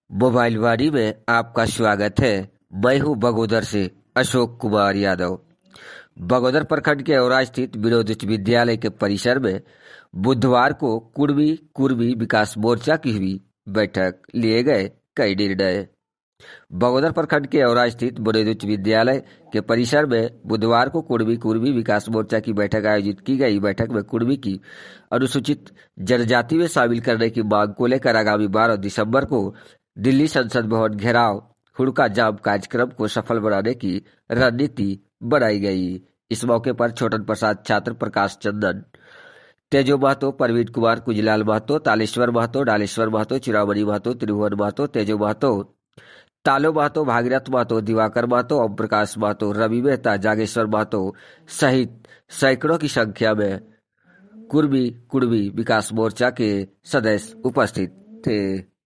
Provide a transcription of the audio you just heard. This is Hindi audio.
मोबाइल वाणी में आपका स्वागत है। मैं हूं बगोदर से अशोक कुमार यादव। बगोदर प्रखंड के औरा स्थित विनोद उच्च विद्यालय के परिसर में बुधवार को कुर्मी विकास मोर्चा की हुई बैठक लिए गए कई निर्णय। बगोदर प्रखंड के औरा स्थित विनोद उच्च विद्यालय के परिसर में बुधवार को कुर्मी विकास मोर्चा की बैठक आयोजित की गई। बैठक में कुर्मी की अनुसूचित जनजाति में शामिल करने की मांग को लेकर आगामी 12 दिसंबर को दिल्ली संसद भवन घेराव हुड़का जाम कार्यक्रम को सफल बनाने की रणनीति बनाई गई। इस मौके पर छोटन प्रसाद छात्र प्रकाश चंदन, तेजो महतो, प्रवीण कुमार, कुजलाल महतो, तालेश्वर महतो, डालेश्वर महतो, चिरामणि महतो, त्रिभुवन महतो, तेजो महतो, तालो महतो, भागीरथ महतो, दिवाकर महतो, ओम प्रकाश महतो, रवि मेहता, जागेश्वर महतो सहित सैकड़ों की संख्या में कुर्मी विकास मोर्चा के सदस्य उपस्थित थे।